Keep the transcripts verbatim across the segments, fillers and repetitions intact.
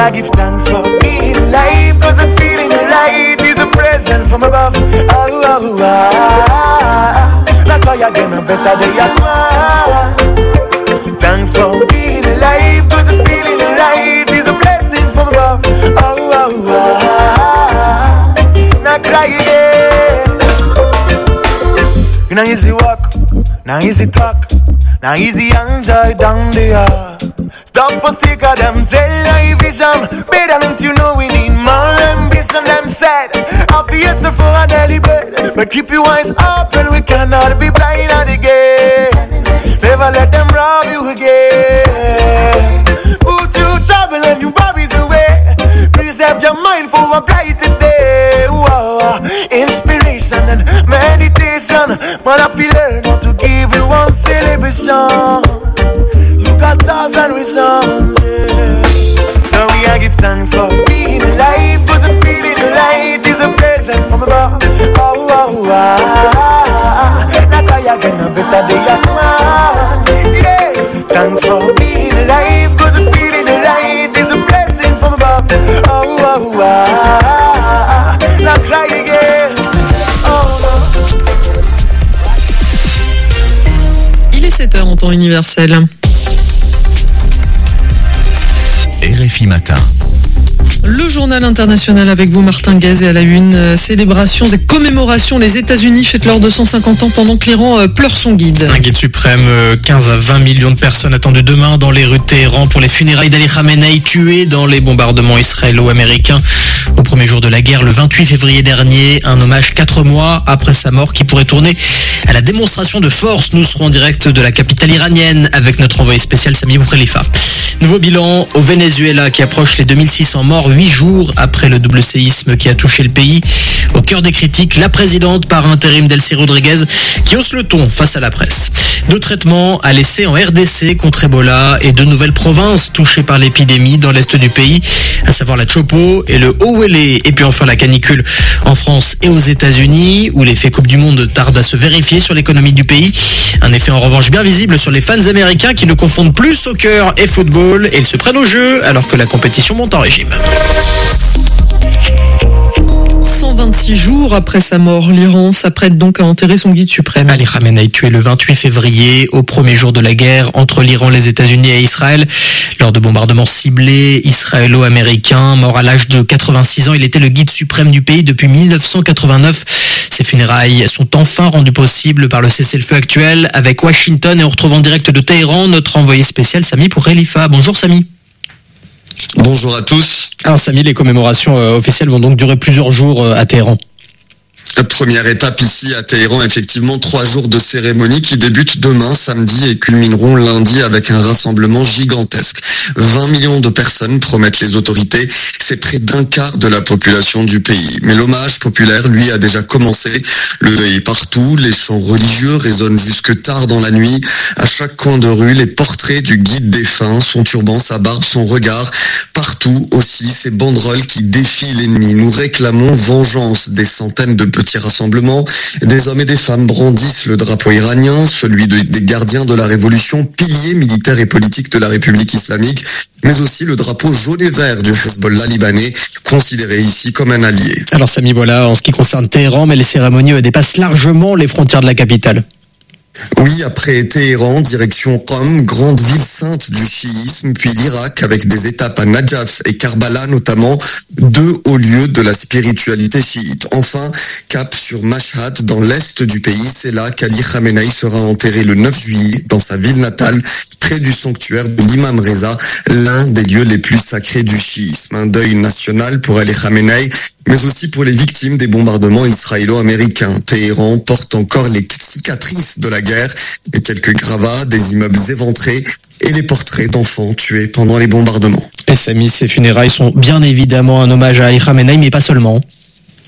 I give thanks for being alive, cause I'm feeling right. It's a present from above. Oh, oh, oh. Like how you're gonna better day I come. Thanks for being alive, cause I'm feeling right. It's a blessing from above. Oh, oh, oh. Now cry again. Now easy walk, now easy talk, now easy enjoy down there. Stop for sticker, them tell I vision. Better don't you know we need more ambition. Them said, obvious for a daily bread, but keep your eyes open, we cannot be blind at the game. Never let them rob you again. Put you trouble and you bobbies away. Preserve your mind for a brighter day. Whoa, inspiration and meditation. But I feel learn how to give you one celebration. You got thousand reasons, yeah. So we I give thanks for being alive, cause I'm feeling right. It's a present from above. Oh, oh, oh. Not I again, a better day I come. Yeah. Thanks for being alive, cause I'm feeling right. It's a blessing from above. Oh, oh, oh. Now cry again. Oh, no. Il est sept heures en temps universel. R F I Matin. Le journal international avec vous, Martin Gaz, et à la une, euh, célébrations et commémorations. Les États-Unis fêtent leurs deux cent cinquante ans pendant que l'Iran euh, pleure son guide. Un guide suprême, euh, quinze à vingt millions de personnes attendues demain dans les rues de Téhéran pour les funérailles d'Ali Khamenei, tué dans les bombardements israélo-américains au premier jour de la guerre, le vingt-huit février dernier. Un hommage quatre mois après sa mort qui pourrait tourner à la démonstration de force. Nous serons en direct de la capitale iranienne avec notre envoyé spécial Sami Boukhelifa. Nouveau bilan au Venezuela qui approche les deux mille six cents morts, huit jours après le double séisme qui a touché le pays. Au cœur des critiques, la présidente par intérim Delcy Rodriguez qui hausse le ton face à la presse. Deux traitements à l'essai en R D C contre Ebola et deux nouvelles provinces touchées par l'épidémie dans l'est du pays, à savoir la Chopo et le Haut-Uélé. Et puis enfin la canicule en France et aux États-Unis où l'effet Coupe du Monde tarde à se vérifier sur l'économie du pays. Un effet en revanche bien visible sur les fans américains qui ne confondent plus soccer et football et ils se prennent au jeu alors que la compétition monte en régime. cent vingt-six jours après sa mort, l'Iran s'apprête donc à enterrer son guide suprême. Ali Khamenei tué le vingt-huit février, au premier jour de la guerre entre l'Iran, les États-Unis et Israël. Lors de bombardements ciblés israélo-américains, mort à l'âge de quatre-vingt-six ans, il était le guide suprême du pays depuis mille neuf cent quatre-vingt-neuf. Ces funérailles sont enfin rendues possibles par le cessez-le-feu actuel avec Washington et on retrouve en direct de Téhéran notre envoyé spécial Sami Boukhelifa. Bonjour Sami. Bonjour à tous. Alors Sami, les commémorations euh, officielles vont donc durer plusieurs jours euh, à Téhéran. Première étape ici à Téhéran, effectivement, trois jours de cérémonie qui débutent demain, samedi, et culmineront lundi avec un rassemblement gigantesque. vingt millions de personnes promettent les autorités, c'est près d'un quart de la population du pays. Mais l'hommage populaire, lui, a déjà commencé. Le deuil est partout, les chants religieux résonnent jusque tard dans la nuit. À chaque coin de rue, les portraits du guide défunt, son turban, sa barbe, son regard. Partout aussi, ces banderoles qui défient l'ennemi. Nous réclamons vengeance. Des centaines de petits rassemblements, des hommes et des femmes brandissent le drapeau iranien, celui de, des gardiens de la révolution, piliers militaires et politiques de la République islamique, mais aussi le drapeau jaune et vert du Hezbollah libanais, considéré ici comme un allié. Alors Sami, voilà, en ce qui concerne Téhéran, mais les cérémonies dépassent largement les frontières de la capitale. Oui, après Téhéran, direction Qom, grande ville sainte du chiisme, puis l'Irak avec des étapes à Najaf et Karbala notamment, deux hauts lieux de la spiritualité chiite. Enfin, cap sur Mashhad dans l'est du pays, c'est là qu'Ali Khamenei sera enterré le neuf juillet dans sa ville natale, près du sanctuaire de l'Imam Reza, l'un des lieux les plus sacrés du chiisme. Un deuil national pour Ali Khamenei, mais aussi pour les victimes des bombardements israélo-américains. Téhéran porte encore les cicatrices de la guerre et quelques gravats, des immeubles éventrés et les portraits d'enfants tués pendant les bombardements. Et Sami, ces funérailles sont bien évidemment un hommage à Ali Khamenei, mais pas seulement.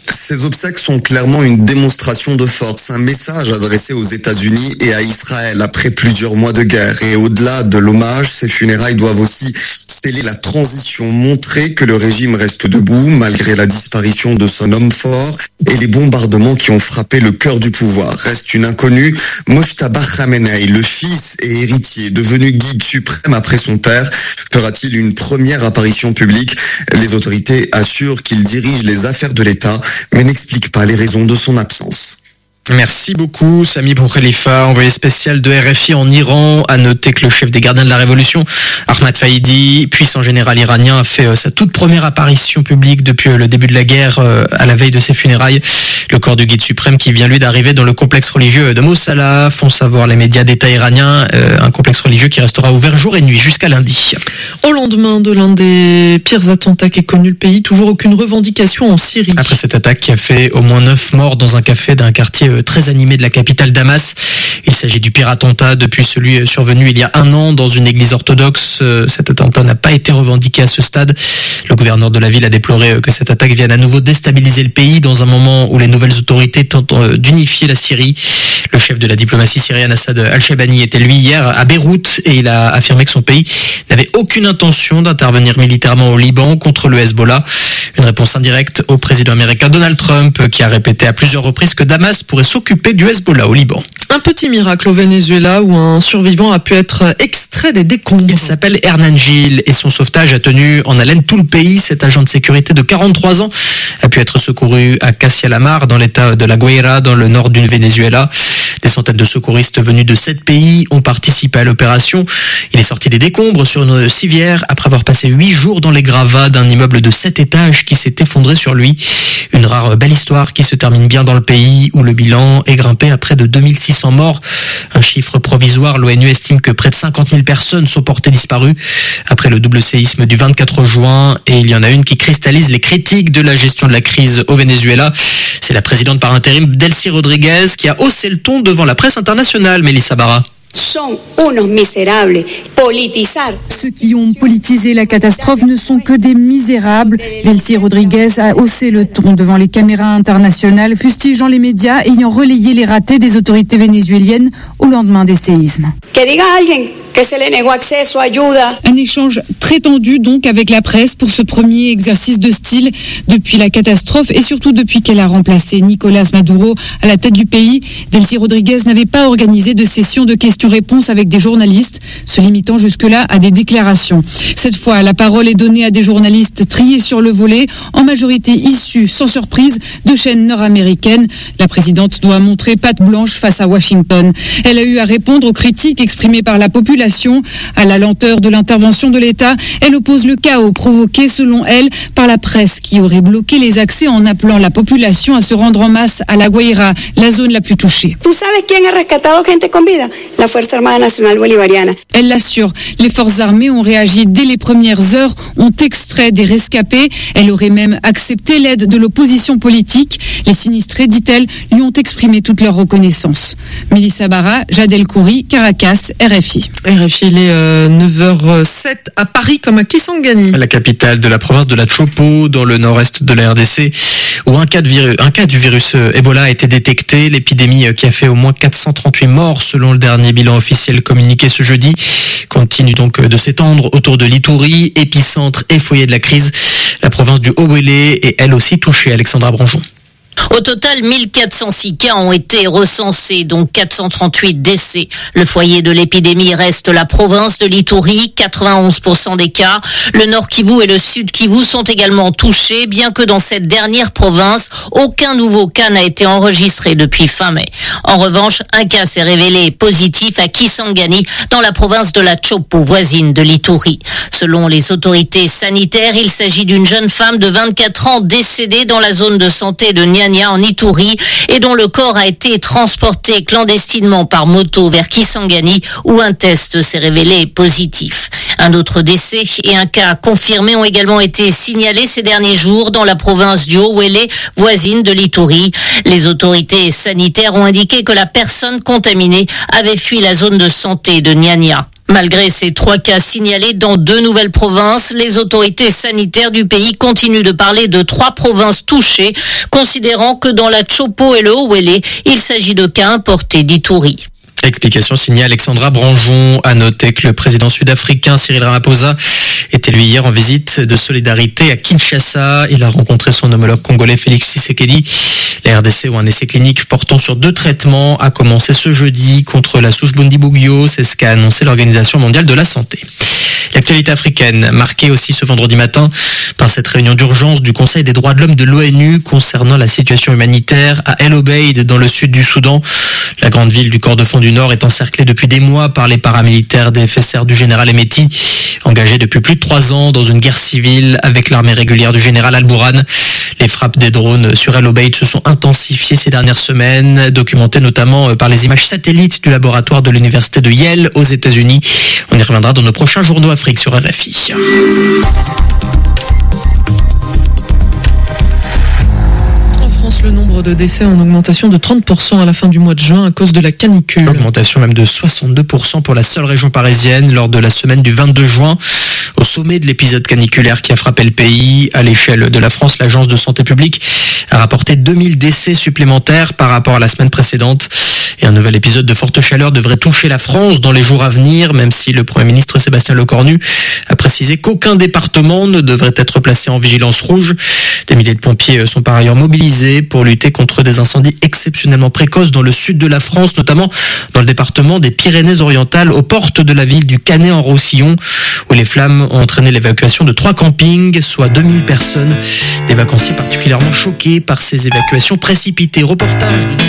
Ces obsèques sont clairement une démonstration de force, un message adressé aux États-Unis et à Israël après plusieurs mois de guerre. Et au-delà de l'hommage, ces funérailles doivent aussi sceller la transition, montrer que le régime reste debout malgré la disparition de son homme fort et les bombardements qui ont frappé le cœur du pouvoir. Reste une inconnue, Mojtaba Khamenei, le fils et héritier, devenu guide suprême après son père, fera-t-il une première apparition publique? Les autorités assurent qu'il dirige les affaires de l'État, mais n'explique pas les raisons de son absence. Merci beaucoup, Sami Boukhalifa, envoyé spécial de R F I en Iran. À noter que le chef des gardiens de la Révolution, Ahmad Faïdi, puissant général iranien, a fait sa toute première apparition publique depuis le début de la guerre, à la veille de ses funérailles. Le corps du guide suprême qui vient lui d'arriver dans le complexe religieux de Mosala, font savoir les médias d'État iranien, un complexe religieux qui restera ouvert jour et nuit jusqu'à lundi. Au lendemain de l'un des pires attentats qu'ait connu le pays, toujours aucune revendication en Syrie. Après cette attaque qui a fait au moins neuf morts dans un café d'un quartier très animé de la capitale Damas. Il s'agit du pire attentat depuis celui survenu il y a un an dans une église orthodoxe. Cet attentat n'a pas été revendiqué à ce stade. Le gouverneur de la ville a déploré que cette attaque vienne à nouveau déstabiliser le pays dans un moment où les nouvelles autorités tentent d'unifier la Syrie. Le chef de la diplomatie syrienne, Assad Al-Shabani, était lui hier à Beyrouth et il a affirmé que son pays n'avait aucune intention d'intervenir militairement au Liban contre le Hezbollah. Une réponse indirecte au président américain Donald Trump qui a répété à plusieurs reprises que Damas pourrait s'occuper du Hezbollah au Liban. Un petit miracle au Venezuela où un survivant a pu être extrait des décombres. Il s'appelle Hernan Gil et son sauvetage a tenu en haleine tout le pays. Cet agent de sécurité de quarante-trois ans a pu être secouru à Casialamar dans l'état de La Guaira dans le nord du Venezuela. Des centaines de secouristes venus de sept pays ont participé à l'opération. Il est sorti des décombres sur une civière après avoir passé huit jours dans les gravats d'un immeuble de sept étages qui s'est effondré sur lui. Une rare belle histoire qui se termine bien dans le pays où le bilan est grimpé à près de deux mille six cents morts. Un chiffre provisoire, l'ONU estime que près de cinquante mille personnes sont portées disparues après le double séisme du vingt-quatre juin. Et il y en a une qui cristallise les critiques de la gestion de la crise au Venezuela. C'est la présidente par intérim Delcy Rodriguez qui a haussé le ton devant la presse internationale, Melissa Barra. Son unos miserables. Politizar. Ceux qui ont politisé la catastrophe ne sont que des misérables. Delcy Rodriguez a haussé le ton devant les caméras internationales, fustigeant les médias ayant relayé les ratés des autorités vénézuéliennes au lendemain des séismes. Que diga alguien que se le negó acceso, ayuda. Un échange très tendu donc avec la presse pour ce premier exercice de style depuis la catastrophe et surtout depuis qu'elle a remplacé Nicolas Maduro à la tête du pays. Delcy Rodriguez n'avait pas organisé de session de questions-réponses avec des journalistes, se limitant jusque-là à des déclarations. Cette fois, la parole est donnée à des journalistes triés sur le volet, en majorité issus, sans surprise, de chaînes nord-américaines. La présidente doit montrer patte blanche face à Washington. Elle a eu à répondre aux critiques exprimées par la population. À la lenteur de l'intervention de l'État, elle oppose le chaos provoqué, selon elle, par la presse qui aurait bloqué les accès en appelant la population à se rendre en masse à La Guaira, la zone la plus touchée. ¿Tú sabes quién ha rescatado gente con vida? La Fuerza Armada Nacional Bolivariana. Elle l'assure, les forces armées ont réagi dès les premières heures, ont extrait des rescapés. Elle aurait même accepté l'aide de l'opposition politique. Les sinistrés, dit-elle, lui ont exprimé toute leur reconnaissance. Melissa Barra, Jadel Khoury, Caracas, R F I. R F I, il est euh, neuf heures sept à Paris comme à Kisangani. La capitale de la province de la Chopo, dans le nord-est de la R D C, où un cas, de virus, un cas du virus Ebola a été détecté. L'épidémie qui a fait au moins quatre cent trente-huit morts selon le dernier bilan officiel communiqué ce jeudi continue donc de s'étendre autour de l'Ituri, épicentre et foyer de la crise. La province du Haut-Uélé est elle aussi touchée. Alexandra Branjon. Au total, mille quatre cent six cas ont été recensés, dont quatre cent trente-huit décès. Le foyer de l'épidémie reste la province de l'Ituri, quatre-vingt-onze pour cent des cas. Le Nord Kivu et le Sud Kivu sont également touchés, bien que dans cette dernière province, aucun nouveau cas n'a été enregistré depuis fin mai. En revanche, un cas s'est révélé positif à Kisangani, dans la province de la Chopo, voisine de l'Ituri. Selon les autorités sanitaires, il s'agit d'une jeune femme de vingt-quatre ans décédée dans la zone de santé de Nyanya en Ituri et dont le corps a été transporté clandestinement par moto vers Kisangani où un test s'est révélé positif. Un autre décès et un cas confirmé ont également été signalés ces derniers jours dans la province du Haut-Uélé, voisine de l'Ituri. Les autorités sanitaires ont indiqué que la personne contaminée avait fui la zone de santé de Nyanya. Malgré ces trois cas signalés dans deux nouvelles provinces, les autorités sanitaires du pays continuent de parler de trois provinces touchées, considérant que dans la Chopo et le Haut-Uele, il s'agit de cas importés d'Ituri. Explication signée Alexandra Branjon. A noter que le président sud-africain Cyril Ramaphosa était lui hier en visite de solidarité à Kinshasa. Il a rencontré son homologue congolais Félix Tshisekedi. La R D C, où un essai clinique portant sur deux traitements a commencé ce jeudi contre la souche Bundibugyo. C'est ce qu'a annoncé l'Organisation mondiale de la santé. L'actualité africaine, marquée aussi ce vendredi matin par cette réunion d'urgence du Conseil des droits de l'homme de l'ONU concernant la situation humanitaire à El Obeid dans le sud du Soudan. La grande ville du Kordofan du Nord est encerclée depuis des mois par les paramilitaires des F S R du général Hemeti, engagés depuis plus de trois ans dans une guerre civile avec l'armée régulière du général Al-Bourhan. Les frappes des drones sur El Obeid se sont intensifiées ces dernières semaines, documentées notamment par les images satellites du laboratoire de l'université de Yale aux États-Unis. On y reviendra dans nos prochains journaux Afrique sur R F I. En France, le nombre de décès en augmentation de trente pour cent à la fin du mois de juin à cause de la canicule. Augmentation même de soixante-deux pour cent pour la seule région parisienne lors de la semaine du vingt-deux juin. Au sommet de l'épisode caniculaire qui a frappé le pays, à l'échelle de la France, l'Agence de santé publique a rapporté deux mille décès supplémentaires par rapport à la semaine précédente. Et un nouvel épisode de forte chaleur devrait toucher la France dans les jours à venir, même si le Premier ministre Sébastien Lecornu a précisé qu'aucun département ne devrait être placé en vigilance rouge. Des milliers de pompiers sont par ailleurs mobilisés pour lutter contre des incendies exceptionnellement précoces dans le sud de la France, notamment dans le département des Pyrénées-Orientales, aux portes de la ville du Canet-en-Roussillon, où les flammes ont entraîné l'évacuation de trois campings, soit deux mille personnes. Des vacanciers particulièrement choqués par ces évacuations précipitées. Reportage de...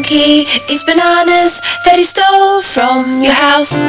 donkey eats bananas that he stole from your house.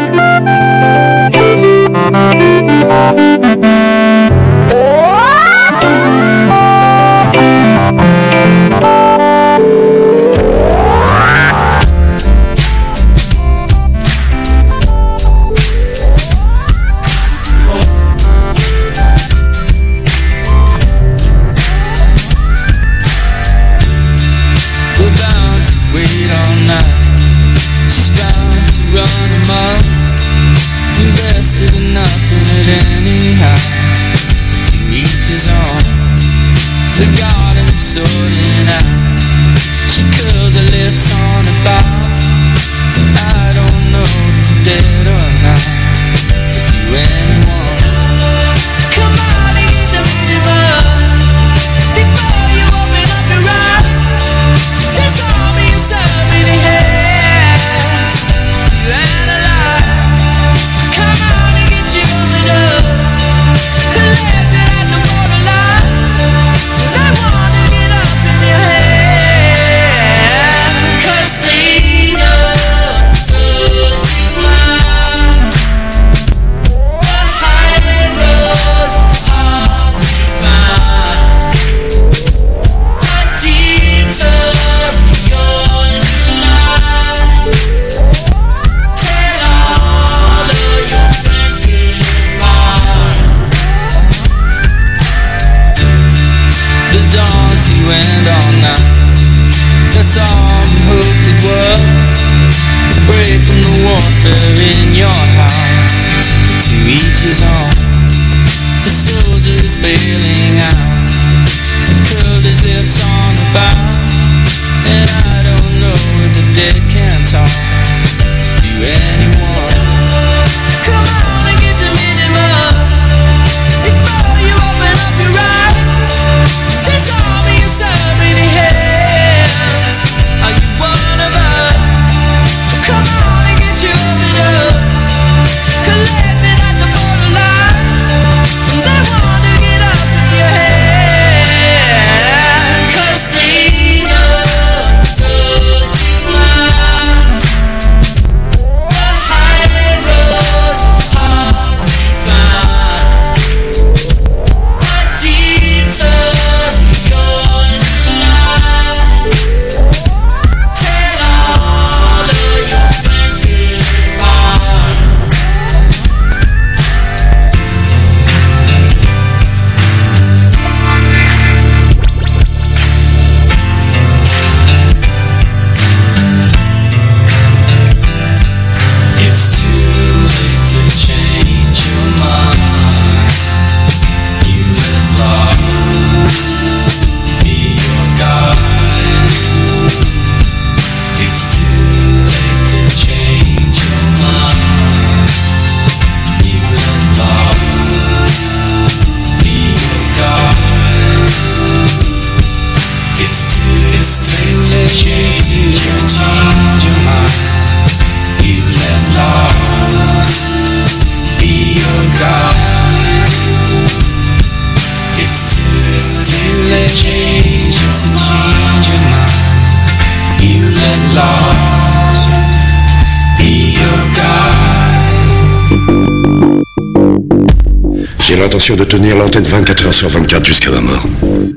J'ai l'intention de tenir l'antenne vingt-quatre heures sur vingt-quatre jusqu'à ma mort.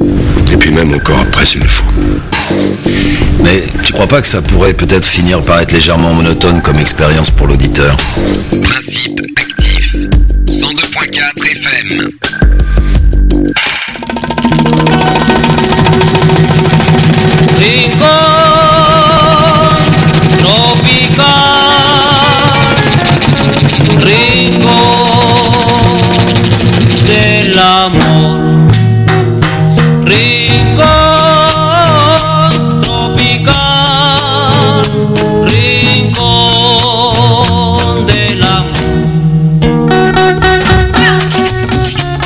Et puis même encore après s'il le faut. Mais tu crois pas que ça pourrait peut-être finir par être légèrement monotone comme expérience pour l'auditeur? Principe actif. cent deux point quatre F M. Rincón tropical, rincón del amor, rincón tropical, rincón del amor.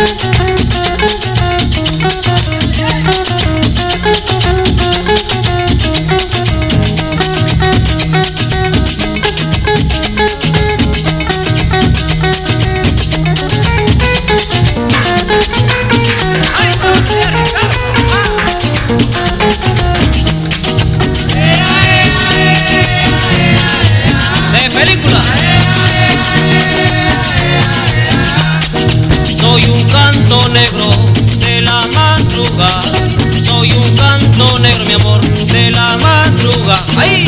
Soy un canto negro de la madrugada, soy un canto negro, mi amor, de la madrugada. ¡Ay!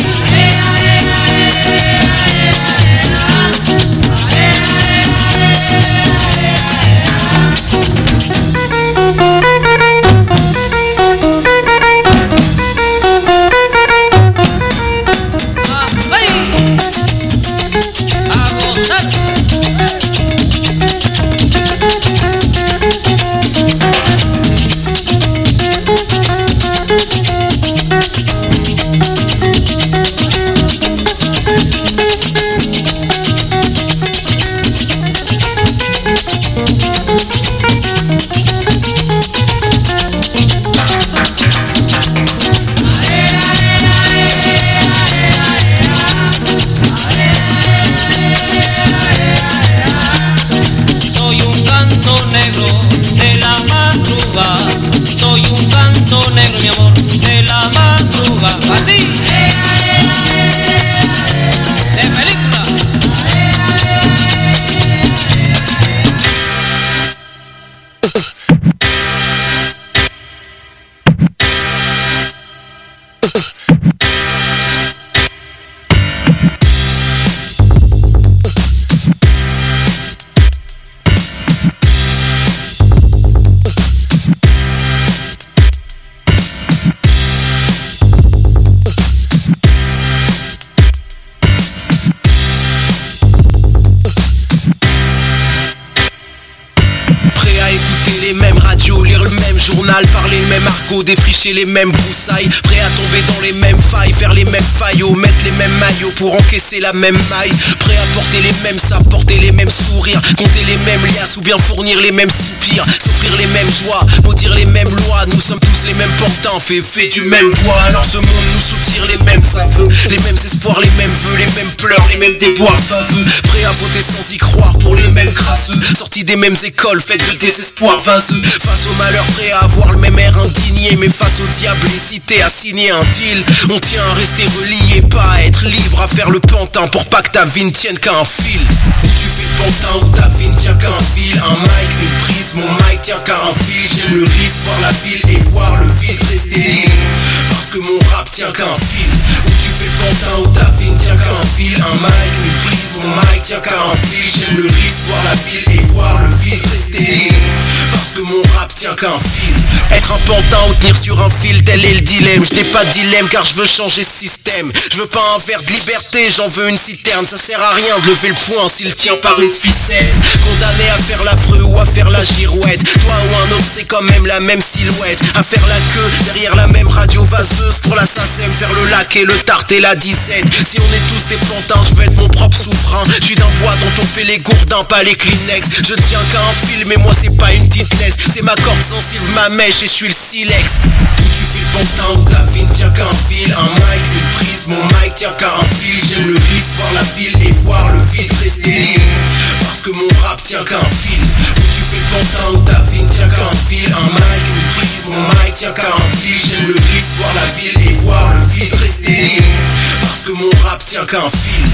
Parler le même argot, défricher les mêmes broussailles, prêt à tomber dans les mêmes failles, faire les mêmes faillots, mettre les mêmes maillots pour encaisser la même maille, prêt à porter les mêmes sapes, porter les mêmes sourires, compter les mêmes liasses ou bien fournir les mêmes soupirs, s'offrir les mêmes joies, maudire les mêmes lois, nous sommes tous les mêmes portants, fait, fait du même poids, alors ce monde nous soutire les mêmes aveux, les mêmes espoirs, les mêmes vœux, les mêmes pleurs, les mêmes déboires baveux, prêt à voter sans y croire pour les mêmes crasseux, sortis des mêmes écoles, faites de désespoir vaseux, face au malheur, prêt à avoir le même air indigné, mais face au diable hésité à signer un deal. On tient à rester relié, pas à être libre, à faire le pantin pour pas que ta vie ne tienne qu'à un fil. Où tu fais le pantin, où ta vie ne tient qu'à un fil. Un mic, une prise, mon mic tient qu'à un fil. J'aime le risque, voir la ville et voir le vide rester libre, parce que mon rap tient qu'à un fil. Où tu fais le pantin, où ta vie ne tient qu'à un fil. Un mic, une prise, mon mic tient qu'à un fil. J'aime le risque, voir la ville et voir le vide rester libre, parce que mon rap tient qu'à un fil. Être un pantin ou tenir sur un fil, tel est le dilemme. Je n'ai pas de dilemme car je veux changer ce système. Je veux pas un verre de liberté, j'en veux une citerne. Ça sert à rien de lever le poing s'il tient par une ficelle. Condamné à faire l'affreux ou à faire la girouette, toi ou un autre c'est quand même la même silhouette. À faire la queue derrière la même radio vaseuse pour la SACEM, faire le lac et le tarte et la disette. Si on est tous des pantins, je veux être mon propre souverain. Je suis d'un bois dont on fait les gourdins, pas les Kleenex. Je ne tiens qu'à un fil mais moi c'est pas une petite laisse. C'est ma corde sensible, ma mèche et je suis le silex. Où tu fais le pantin, où ta vie ne tient qu'à un fil. Un mic, une prise, mon mic tient qu'à un fil. J'aime le risque, voir la ville et voir le vide rester libre, parce que mon rap tient qu'à un fil. Où tu fais le pantin, où ta vie ne tient qu'à un fil. Un mic, une prise, mon mic tient qu'à un fil. J'aime le risque, voir la ville et voir le vide rester libre, parce que mon rap tient qu'à un fil.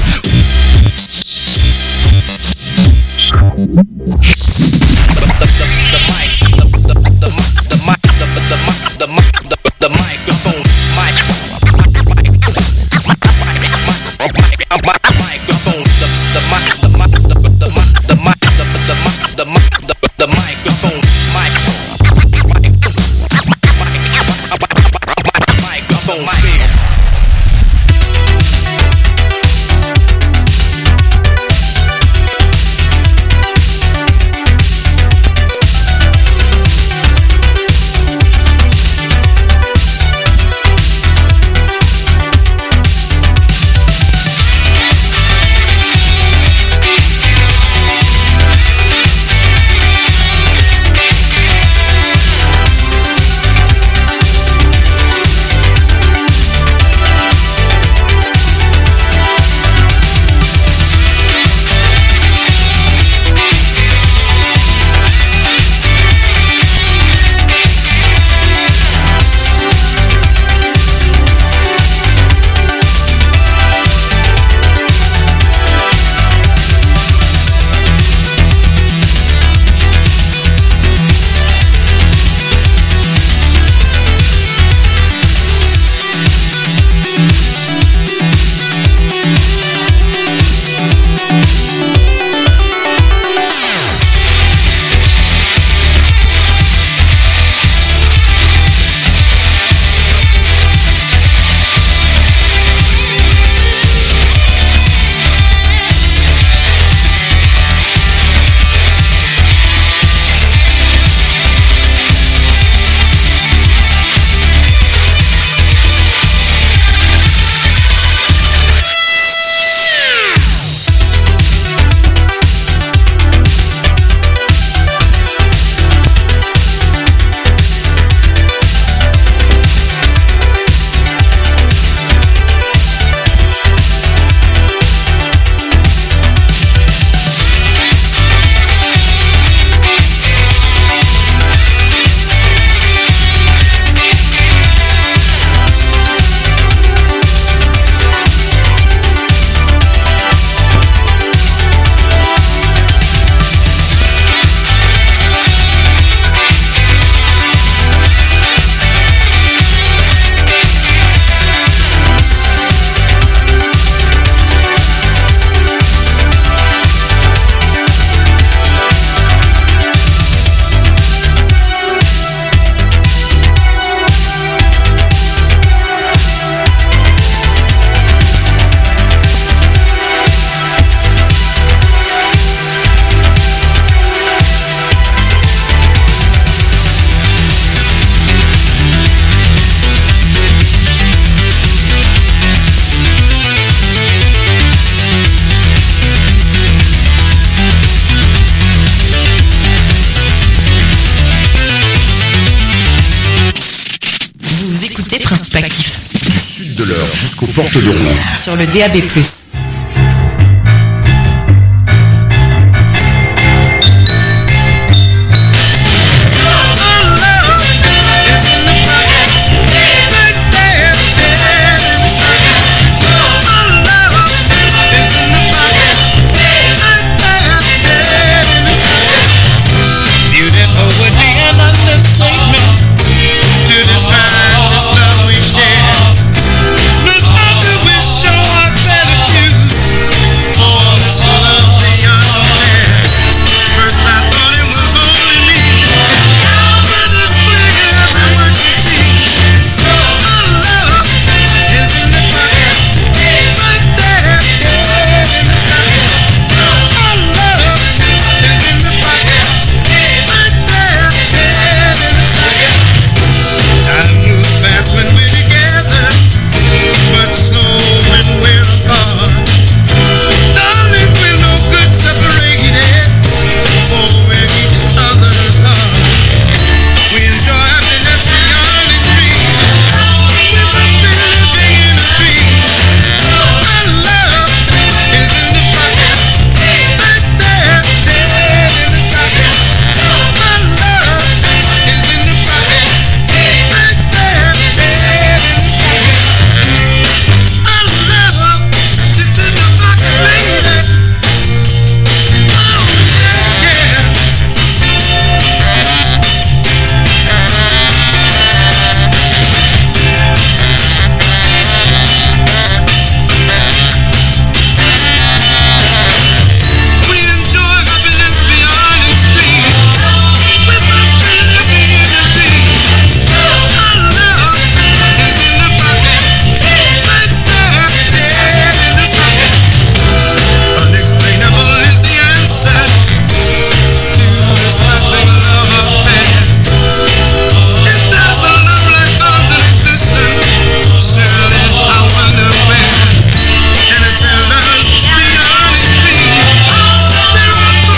jusqu'aux portes de Rouen. Sur le D A B plus.